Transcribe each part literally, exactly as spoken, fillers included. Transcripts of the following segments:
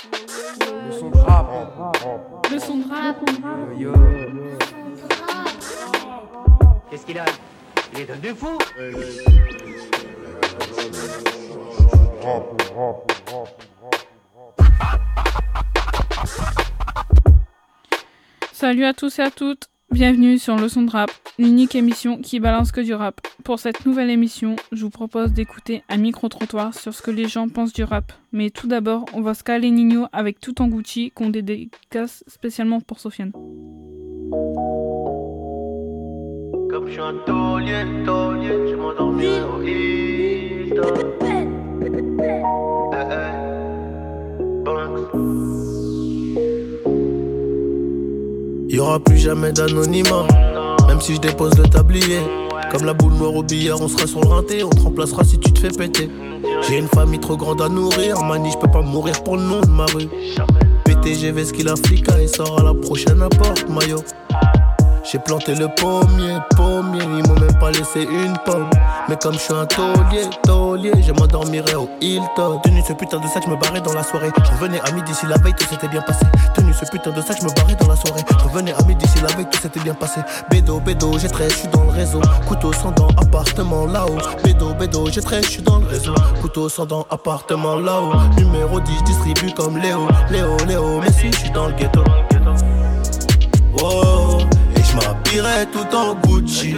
Le son de rap. Le son de rap. Yo, yo. Qu'est-ce qu'il a? Il est devenu fou. Salut à tous et à toutes, bienvenue sur Le Son de Rap, l'unique émission qui balance que du rap. Pour cette nouvelle émission, je vous propose d'écouter un micro-trottoir sur ce que les gens pensent du rap. Mais tout d'abord, on va se caler Nino avec Tout en Gucci qu'on dédicace spécialement pour Sofiane. Comme je suis un taulier, taulier, je m'endormirai au Hilton. Eh, eh, Banks. Y'aura plus jamais d'anonymat, même si je dépose le tablier. Comme la boule noire au billard, on sera sur le rinté, on te remplacera si tu te fais péter. J'ai une famille trop grande à nourrir, mani, je peux pas mourir pour le nom de ma rue. P T G V, ce qu'il a flica, il sort à la prochaine apporte, maillot. J'ai planté le pommier, pommier, ils m'ont même pas laissé une pomme. Mais comme je suis un taulier, taulier, je m'endormirai au Hilton. Tenu ce putain de sac, je me barrais dans la soirée. Je revenais à midi si la veille tout s'était bien passé. Tenu ce putain de sac, je me barrais dans la soirée. Je revenais à midi si la veille tout s'était bien passé. Bédo, bédo, j'ai treize, je suis dans le réseau. Couteau sans dents, appartement là-haut. Bédo, bédo, j'ai treize, je suis dans le réseau. Couteau sans dents, appartement là-haut. Numéro dix, distribue comme Léo. Léo, Léo, mais si je suis dans le ghetto. Wow. Je m'habillerai tout en Gucci.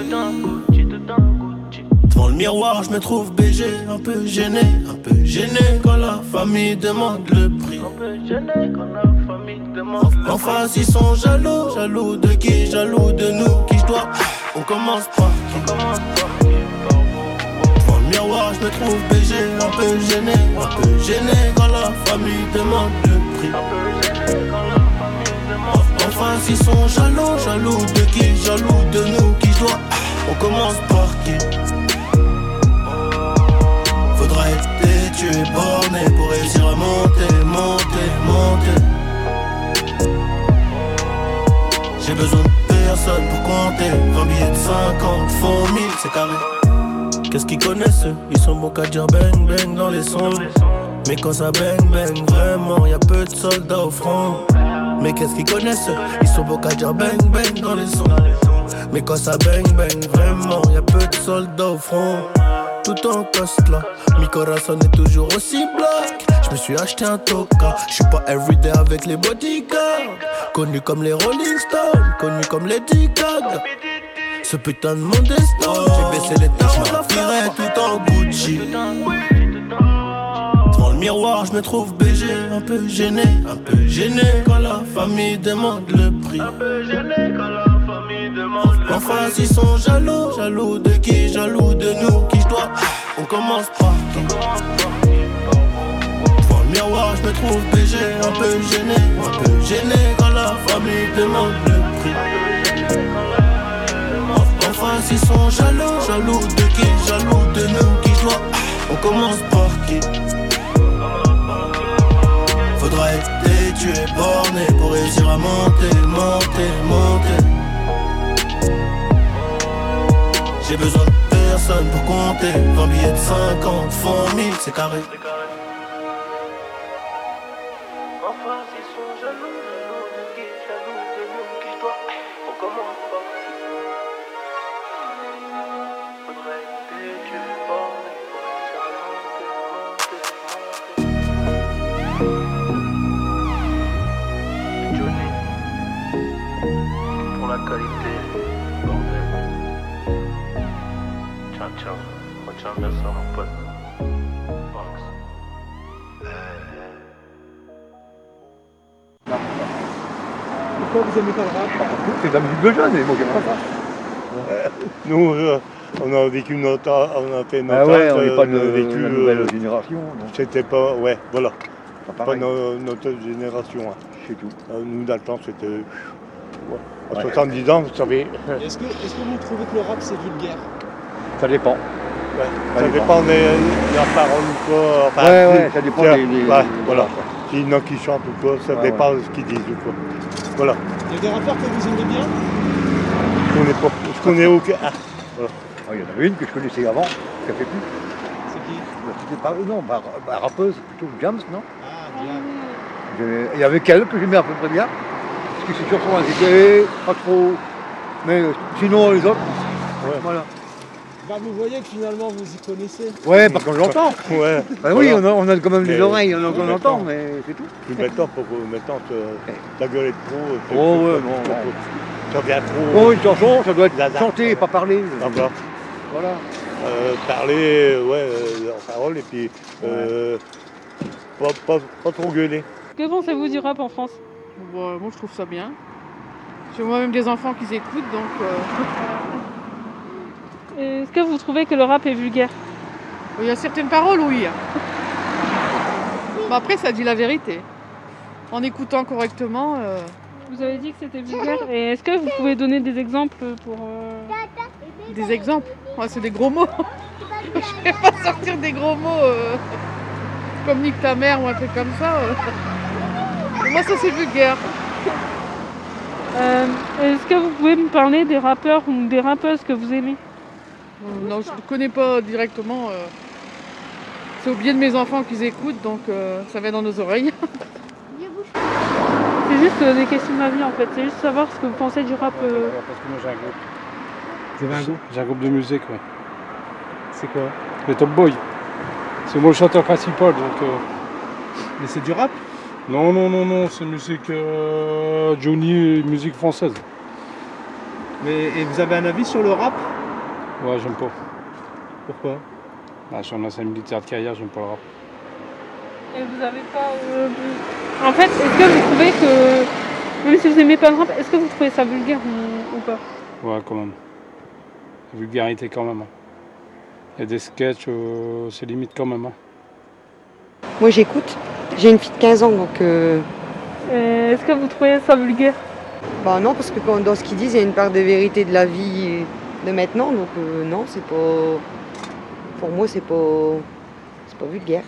Devant le miroir, je me trouve B G, un peu gêné, un peu gêné quand la famille demande le prix. Un peu gêné quand la famille demande le En face, ils sont jaloux, jaloux de qui, jaloux de nous, qui je dois. On commence par qui? commence par qui? Par vous. Devant le miroir, je me trouve B G, un peu gêné, un peu gêné quand la famille demande le prix. Un peu gêné quand la famille demande le En face, ils sont jaloux, jaloux de qui, jaloux de nous, qui je dois. On commence par qui? Faudra être têtu et borné pour réussir à monter, monter, monter. J'ai besoin de personne pour compter. vingt billets de cinquante, font mille, c'est carré. Qu'est-ce qu'ils connaissent eux? Ils sont bons qu'à dire bang bang dans les sons. Mais quand ça bang bang vraiment, y'a peu de soldats au front. Mais qu'est-ce qu'ils connaissent eux? Ils sont bons qu'à dire bang bang dans les sons. Mais quand ça bang bang vraiment, y'a peu de soldats au front. Tout en coste là, mi corazon est toujours aussi black. Je me suis acheté un toka, je suis pas everyday avec les bodyguards. Connu comme les Rolling Stones, connu comme les Gaga. Ce putain de mon destin, j'ai baissé les taches, je m'habillerai tout en Gucci. Devant le miroir, je me trouve B G, un peu gêné, un peu gêné quand la famille demande le prix. Un peu gêné quand la famille demande le En face, ils sont jaloux, jaloux de qui, jaloux de nous, qui je dois. On commence par qui? Devant le miroir, je me trouve B G, un peu gêné, un peu gêné quand la famille demande le prix. En face, ils sont jaloux, jaloux de qui, jaloux de nous, qui je dois. On commence par qui? Faudra être têtu et borné pour réussir à monter, monter, monter. J'ai besoin de personne pour compter. vingt billets de cinquante, font mille, c'est carré. En face, ils sont jaloux, jaloux de qui, jaloux de nous, qui je dois. On commence par qui? Faudrait être têtu et borné pour réussir à monter, monter, monter. Johnny, pour la qualité, bordel. Tiens, tiens, retiens bien ça, mon pote. Banks. Pourquoi vous aimez pas le rap? C'est de la musique de jeunes, mais moi j'aime pas ça. Nous, euh, on a vécu notre âge, on a fait notre Ah ouais, âge, on n'est pas de on a vécu, la nouvelle euh, génération. Non. C'était pas, ouais, voilà, Pas pas pareil, no- notre génération. Hein. c'est tout. Euh, nous, dans le temps, c'était, ouais. à Ouais. soixante-dix ans, vous savez, Est-ce que, est-ce que vous trouvez que le rap c'est vulgaire? Ça dépend. ouais, Ça ça dépend. dépend des la parole ou quoi. Enfin, Ouais, si- ouais, ça dépend tiens, des- des- ouais, des- voilà. quoi. S'il y en a qui chantent ou quoi, ça Ouais, dépend de ce qu'ils disent ou quoi. Voilà, Il y a des rappeurs que vous aimez bien? je connais pas, je connais aucun. Ah, Ah, il y en avait une que je connaissais avant, qui a fait plus. C'est qui? C'était pas, non, bah, bah, rappeuse, plutôt James, non? Ah, Diam. J'ai- Il y avait qu'elle que j'aimais à peu près bien. Parce que c'est surtout indiqué, pas trop. Mais euh, sinon, les autres, Ouais. voilà. Bah, vous voyez que finalement vous y connaissez. Ouais, parce qu'on l'entend. Ouais. Bah oui, Voilà. on a, on a quand même des Mais- oreilles, on, a- on mais entend, maintenant- mais c'est tout. Puis maintenant, pour que maintenant, te- ta gueule est trop. t'es- Oh, t'es- ouais, t'es- bon, t'es- bon. Ça devient trop. Bon, une chanson, ça doit être Lazare. chanter et pas parler. D'accord. Voilà. Euh, parler, ouais, euh, en parole, et puis euh, pas, pas, pas trop gueuler. Que pensez-vous du rap en France? Bon, moi, je trouve ça bien. J'ai moi-même des enfants qui écoutent, donc euh, Est-ce que vous trouvez que le rap est vulgaire? il y a certaines paroles, oui. Mais après, ça dit la vérité. En écoutant correctement, euh, Vous avez dit que c'était vulgaire. Et est-ce que vous pouvez donner des exemples pour... euh, des exemples. Ouais, c'est des gros mots. Je vais pas sortir des gros mots euh, comme nique ta mère ou un truc comme ça. euh. Pour moi, ça c'est vulgaire. euh, Est-ce que vous pouvez me parler des rappeurs ou des rappeuses que vous aimez? Euh, Non, je ne connais pas directement. euh. C'est au biais de mes enfants qu'ils écoutent, donc euh, ça va dans nos oreilles. C'est juste euh, des questions d'avis en fait. C'est juste savoir ce que vous pensez du rap. euh, Parce que moi j'ai un groupe. Vous avez un goût? J'ai un groupe de musique, ouais. C'est quoi? Les Top Boy. C'est moi le chanteur principal, donc... euh, Mais c'est du rap? Non, non, non, non, c'est musique... euh, Johnny, musique française. Mais et vous avez un avis sur le rap? Ouais, j'aime pas. Pourquoi? Bah, je suis un ancien militaire de carrière, j'aime pas le rap. Et vous avez pas... euh, En fait, est-ce que vous trouvez que... Même si vous aimez pas le rap, est-ce que vous trouvez ça vulgaire ou, ou pas? Ouais, quand même. La vulgarité quand même. hein. Il y a des sketchs, euh, c'est limite quand même. hein. Moi j'écoute, j'ai une fille de quinze ans donc euh, Et Est-ce que vous trouvez ça vulgaire? bah non parce que quand- dans ce qu'ils disent il y a une part de vérité de la vie de maintenant donc euh, non c'est pas pour moi c'est pas c'est pas vulgaire.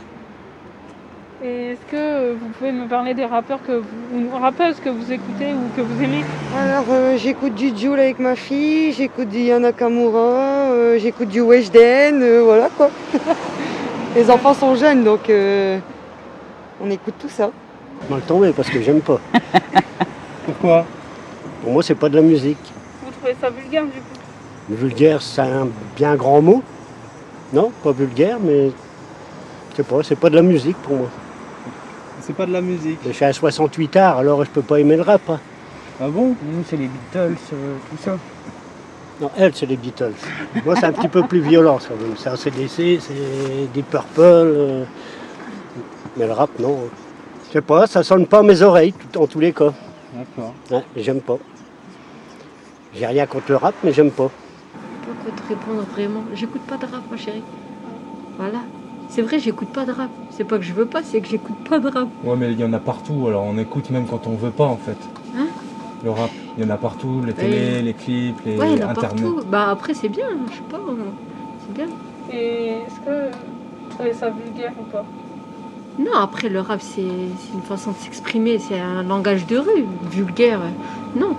Et est-ce que vous pouvez me parler des rappeurs que vous, ou rappeuses que vous écoutez ou que vous aimez? Alors euh, j'écoute du Jul avec ma fille, j'écoute du Yana Kamura, euh, j'écoute du Weshden, euh, voilà quoi. Les enfants sont jeunes donc euh, on écoute tout ça. Mal tombé parce que j'aime pas. Pourquoi? Pour moi, c'est pas de la musique. Vous trouvez ça vulgaire du coup? Vulgaire, c'est un bien grand mot. Non, pas vulgaire, mais je sais pas, c'est pas de la musique pour moi. C'est pas de la musique. Je suis à soixante-huit arts, alors je peux pas aimer le rap. hein. Ah bon? Nous c'est les Beatles, euh, tout ça. Non, elle, c'est les Beatles. Moi, c'est un petit peu plus violent, ça. même. C'est A C D C, c'est des Purple. euh, Mais le rap, non. Je sais pas, ça sonne pas à mes oreilles, tout- en tous les cas. D'accord. Ouais, j'aime pas. J'ai rien contre le rap, mais j'aime pas. Pourquoi te répondre vraiment? J'écoute pas de rap, ma chérie. Voilà. C'est vrai, j'écoute pas de rap. C'est pas que je veux pas, c'est que j'écoute pas de rap. Ouais, mais il y en a partout, alors on écoute même quand on veut pas en fait. Hein? Le rap, il y en a partout, les télés, Ouais. les clips, les Ouais, il y en a internet. partout. Bah après, c'est bien, je sais pas. C'est bien. Et est-ce que vous trouvez ça vulgaire ou pas? Non, après, le rap, c'est c'est une façon de s'exprimer. C'est un langage de rue. Vulgaire, euh, non.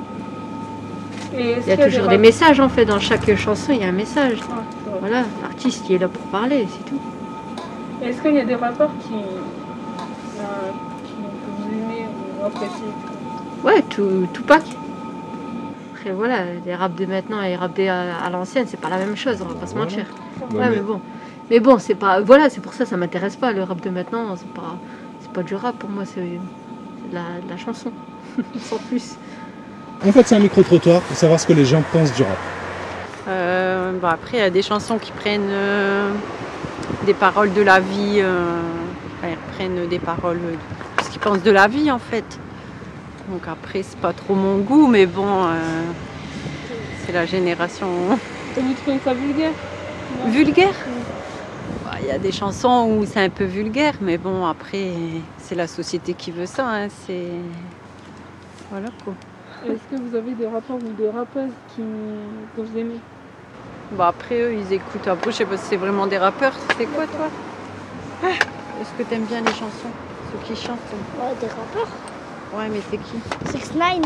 Et est-ce Il y a qu'il toujours des des rap- messages, en fait. Dans chaque chanson, il y a un message. Ouais, c'est vrai. Voilà, l'artiste, il est là pour parler, c'est tout. Est-ce qu'il y a des rappeurs qui, euh, qui que vous aimez ou appréciez? Ouais, tout, Tupac. Après, voilà, les raps de maintenant et les raps de- à, à l'ancienne, c'est pas la même chose, on va pas se Voilà. mentir. Ouais, Ouais, mais... mais- bon. Mais bon, c'est pas. Voilà, c'est pour ça, ça m'intéresse pas. Le rap de maintenant, c'est pas, c'est pas du rap pour moi, c'est c'est de la, de la chanson, sans plus. En fait c'est un micro-trottoir pour savoir ce que les gens pensent du rap. Euh, bon, après, il y a des chansons qui prennent euh, des paroles de la vie, euh, enfin, ils prennent des paroles de ce qu'ils pensent de la vie en fait. Donc après, c'est pas trop mon goût, mais bon, euh, c'est la génération Et vous trouvez ça vulgaire? Non? vulgaire. Bah, il y a des chansons où c'est un peu vulgaire, mais bon, après, c'est la société qui veut ça. hein, c'est voilà quoi. Est-ce que vous avez des rappeurs ou des rappeuses qui, que vous aimez? Bon, après, eux, ils écoutent. Après, je sais pas si c'est vraiment des rappeurs. C'est quoi, toi? Est-ce que t'aimes bien les chansons? Ceux qui chantent? Ouais, des rappeurs. Ouais, mais c'est qui? six nine.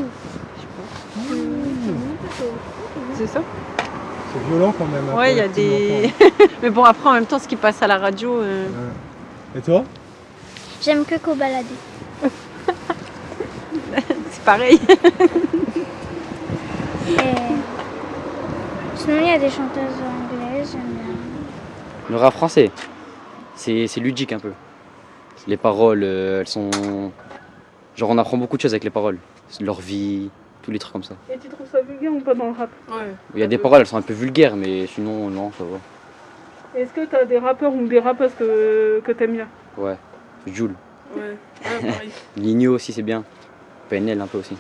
C'est ça? C'est violent quand même. un Ouais, peu, il y a petit des. enfant. Mais bon, après, en même temps, ce qui passe à la radio. euh, Et toi? J'aime que qu'au balader. pareil. Et... Sinon, il y a des chanteuses anglaises, j'aime bien. Le rap français, c'est c'est ludique un peu. Les paroles, euh, elles sont... Genre on apprend beaucoup de choses avec les paroles. Leur vie, tous les trucs comme ça. Et tu trouves ça vulgaire ou pas dans le rap? Ouais. Il y a des paroles, elles sont un peu vulgaires, mais sinon, non, ça va. Est-ce que t'as des rappeurs ou des rappeuses que, que t'aimes bien? Ouais, Jul. Ouais, ouais pareil. Ligno aussi, c'est bien. P N L un peu aussi.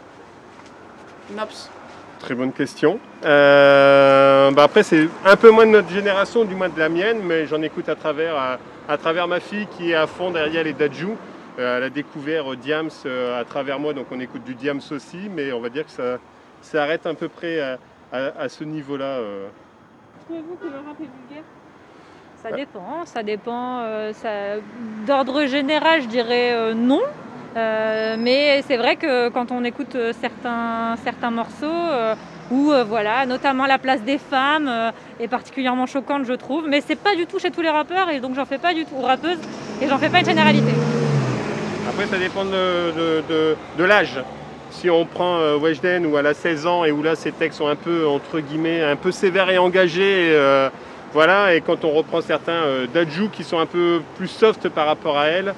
Naps. Très bonne question. Euh, bah après, c'est un peu moins de notre génération, du moins de la mienne, mais j'en écoute à travers, à, à travers ma fille qui est à fond derrière les Dadju. Euh, elle a découvert euh, Diams euh, à travers moi, donc on écoute du Diams aussi, mais on va dire que ça, ça arrête à peu près à, à, à ce niveau-là. Euh. Trouvez-vous que le rap est vulgaire? Ça dépend, ça dépend. Euh, ça... D'ordre général, je dirais euh, non. Euh, mais c'est vrai que quand on écoute certains, certains morceaux, euh, où euh, voilà, notamment la place des femmes euh, est particulièrement choquante, je trouve. Mais c'est pas du tout chez tous les rappeurs, et donc j'en fais pas du tout, ou rappeuses, et j'en fais pas une généralité. Après, ça dépend de, de, de, de l'âge. Si on prend euh, Weshden, où elle a seize ans, et où là, ses textes sont un peu, entre guillemets, un peu sévères et engagés, et, euh, voilà, et quand on reprend certains euh, Dadju qui sont un peu plus soft par rapport à elle,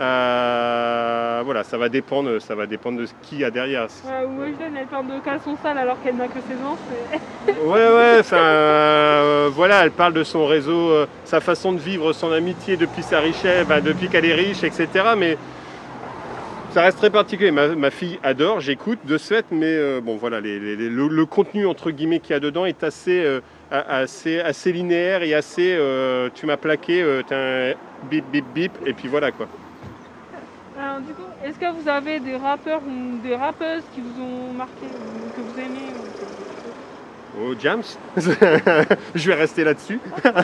Euh, voilà, ça va dépendre, ça va dépendre de ce qu'il y a derrière. Ouais, ou Weshden, elle parle de caleçon sale alors qu'elle n'a que seize ans. Ouais, ouais, enfin, euh, voilà, elle parle de son réseau, euh, sa façon de vivre, son amitié depuis sa richesse, bah, depuis qu'elle est riche, et cetera. Mais ça reste très particulier. Ma, ma fille adore, j'écoute de suite, mais euh, bon, voilà, les, les, les, le, le contenu entre guillemets qu'il y a dedans est assez, euh, assez, assez linéaire et assez. Euh, tu m'as plaqué, euh, t'as un bip, bip, bip, et puis voilà quoi. Alors, du coup, est-ce que vous avez des rappeurs ou des rappeuses qui vous ont marqué, ou que vous aimez ou que... Oh, Diams. Je vais rester là-dessus.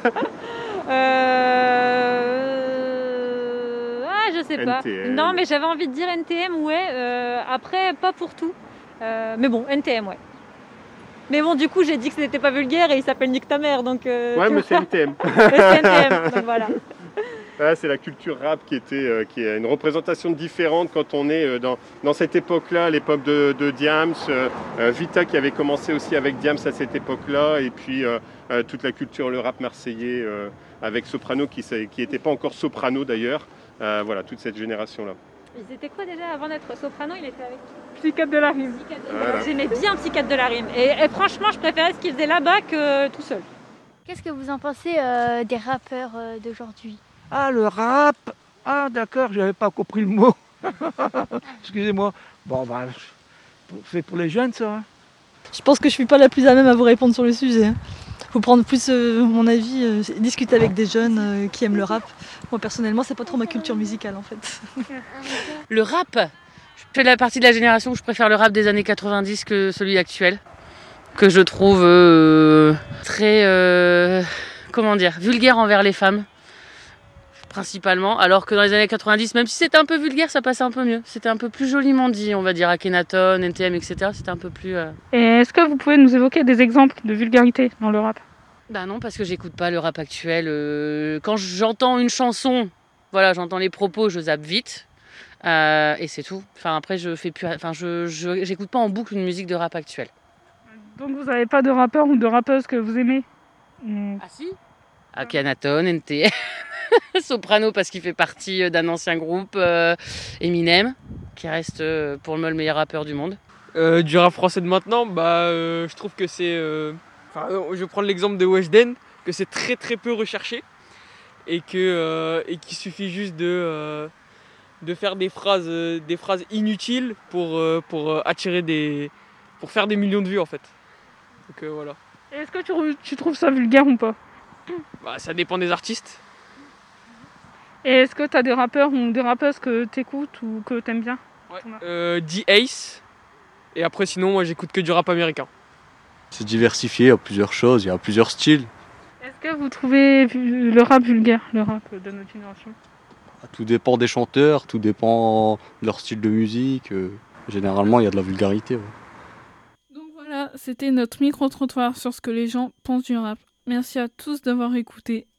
euh... Ah, je sais pas. N T M. Non, mais j'avais envie de dire N T M, ouais. Euh, après, pas pour tout. Euh, mais bon, N T M, ouais. Mais bon, du coup, j'ai dit que c'était pas vulgaire et il s'appelle Nique ta mère, donc... Euh, ouais, mais c'est N T M. c'est N T M, donc voilà. Ah, c'est la culture rap qui, était, euh, qui est une représentation différente quand on est euh, dans, dans cette époque-là, l'époque de, de Diams, euh, euh, Vita qui avait commencé aussi avec Diams à cette époque-là, et puis euh, euh, toute la culture, le rap marseillais euh, avec Soprano qui n'était pas encore Soprano d'ailleurs, euh, voilà, toute cette génération-là. Ils étaient quoi déjà avant d'être Soprano? Il était avec Psychiatre de la Rime. Voilà. J'aimais bien Psychiatre de la Rime, et, et franchement, je préférais ce qu'il faisait là-bas que tout seul. Qu'est-ce que vous en pensez euh, des rappeurs euh, d'aujourd'hui? Ah, le rap. Ah, d'accord, j'avais pas compris le mot. Excusez-moi. Bon, bah, c'est pour les jeunes, ça. Je pense que je suis pas la plus à même à vous répondre sur le sujet. Faut prendre plus euh, mon avis, euh, discuter avec des jeunes euh, qui aiment le rap. Moi, personnellement, c'est pas trop ma culture musicale, en fait. Le rap, je fais la partie de la génération où je préfère le rap des années quatre-vingt-dix que celui actuel, que je trouve euh, très, euh, comment dire, vulgaire envers les femmes. Principalement, alors que dans les années quatre-vingt-dix, même si c'était un peu vulgaire, ça passait un peu mieux. C'était un peu plus joliment dit, on va dire, Akhenaton, N T M, et cetera. C'était un peu plus... Euh... Et est-ce que vous pouvez nous évoquer des exemples de vulgarité dans le rap? Bah non, parce que j'écoute pas le rap actuel. Euh... Quand j'entends une chanson, voilà, j'entends les propos, je zappe vite. Euh... Et c'est tout. Enfin, après, je fais plus... Enfin, je, je... j'écoute pas en boucle une musique de rap actuelle. Donc vous n'avez pas de rappeur ou de rappeuse que vous aimez? Ah si, Akhenaton, N T M... Soprano parce qu'il fait partie d'un ancien groupe, euh, Eminem qui reste euh, pour moi le meilleur rappeur du monde. Euh, du rap français de maintenant, bah, euh, je trouve que c'est... Euh, je vais prendre l'exemple de Weshden, que c'est très très peu recherché et que euh, et qu'il suffit juste de, euh, de faire des phrases, euh, des phrases inutiles pour, euh, pour attirer des... pour faire des millions de vues en fait. Donc euh, voilà. Est-ce que tu, tu trouves ça vulgaire ou pas? Bah, ça dépend des artistes. Et est-ce que tu as des rappeurs ou des rappeuses que tu écoutes ou que tu aimes bien? Ouais. Euh, D-Ace. Et après, sinon, moi, j'écoute que du rap américain. C'est diversifié, il y a plusieurs choses, il y a plusieurs styles. Est-ce que vous trouvez le rap vulgaire, le rap de notre génération? Tout dépend des chanteurs, tout dépend de leur style de musique. Généralement, il y a de la vulgarité. Ouais. Donc voilà, c'était notre micro-trottoir sur ce que les gens pensent du rap. Merci à tous d'avoir écouté.